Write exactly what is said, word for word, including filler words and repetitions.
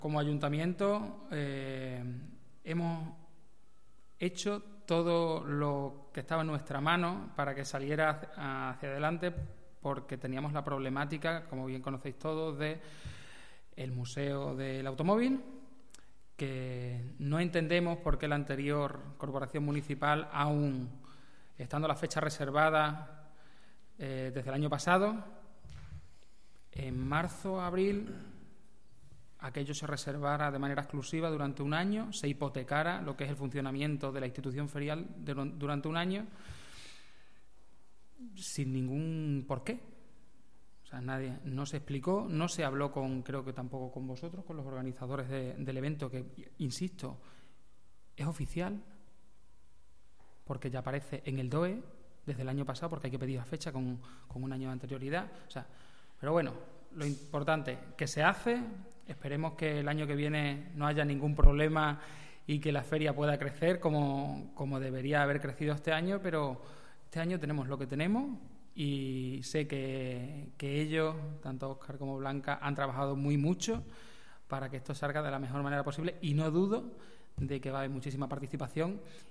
como ayuntamiento eh, hemos hecho todo lo que estaba en nuestra mano para que saliera hacia adelante, porque teníamos la problemática, como bien conocéis todos, de el Museo del Automóvil, que no entendemos por qué la anterior corporación municipal, aún estando la fecha reservada eh, desde el año pasado, en marzo, abril, aquello se reservara de manera exclusiva durante un año, se hipotecara lo que es el funcionamiento de la institución ferial de, durante un año, sin ningún porqué. O sea, nadie, no se explicó, no se habló con, creo que tampoco con vosotros, con los organizadores de, del evento, que, insisto, es oficial, porque ya aparece en el D O E desde el año pasado, porque hay que pedir la fecha con, con un año de anterioridad. O sea, pero bueno, lo importante, que se hace, esperemos que el año que viene no haya ningún problema y que la feria pueda crecer como, como debería haber crecido este año, pero este año tenemos lo que tenemos y sé que, que ellos, tanto Óscar como Blanca, han trabajado muy mucho para que esto salga de la mejor manera posible y no dudo de que va a haber muchísima participación